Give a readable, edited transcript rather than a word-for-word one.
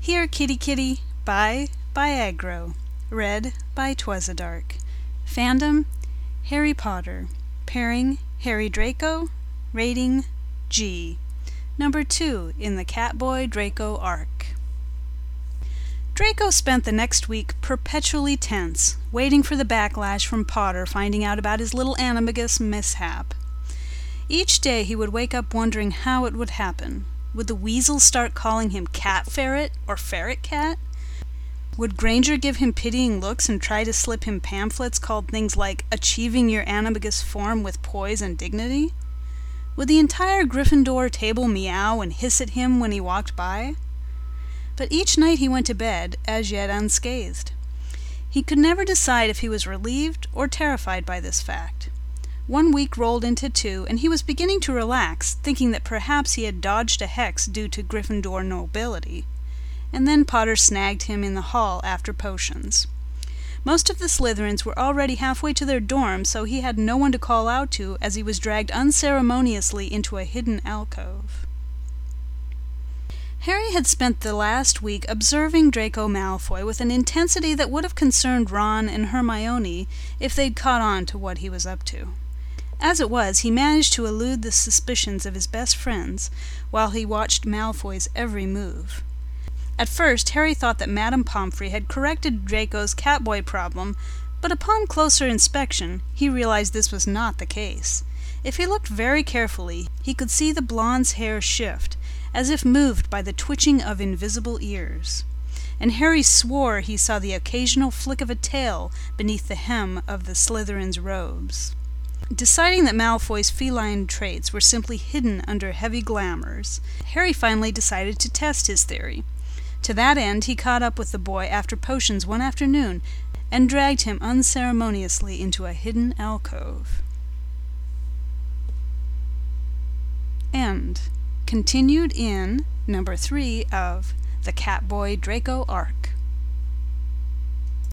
Here Kitty Kitty by Aggro. Read by Twazadark. Fandom Harry Potter. Pairing Harry Draco. Rating G. Number 2 in the Catboy Draco arc. Draco spent the next week perpetually tense, waiting for the backlash from Potter finding out about his little animagus mishap. Each day he would wake up wondering how it would happen. Would the weasel start calling him Cat Ferret or Ferret Cat? Would Granger give him pitying looks and try to slip him pamphlets called things like Achieving Your Animagus Form with Poise and Dignity? Would the entire Gryffindor table meow and hiss at him when he walked by? But each night he went to bed, as yet unscathed. He could never decide if he was relieved or terrified by this fact. 1 week rolled into 2, and he was beginning to relax, thinking that perhaps he had dodged a hex due to Gryffindor nobility. And then Potter snagged him in the hall after potions. Most of the Slytherins were already halfway to their dorms, so he had no one to call out to as he was dragged unceremoniously into a hidden alcove. Harry had spent the last week observing Draco Malfoy with an intensity that would have concerned Ron and Hermione if they'd caught on to what he was up to. As it was, he managed to elude the suspicions of his best friends while he watched Malfoy's every move. At first, Harry thought that Madame Pomfrey had corrected Draco's catboy problem, but upon closer inspection, he realized this was not the case. If he looked very carefully, he could see the blonde's hair shift, as if moved by the twitching of invisible ears. And Harry swore he saw the occasional flick of a tail beneath the hem of the Slytherin's robes. Deciding that Malfoy's feline traits were simply hidden under heavy glamours, Harry finally decided to test his theory. To that end, he caught up with the boy after potions one afternoon and dragged him unceremoniously into a hidden alcove. End. Continued in number 3 of the Catboy Draco arc.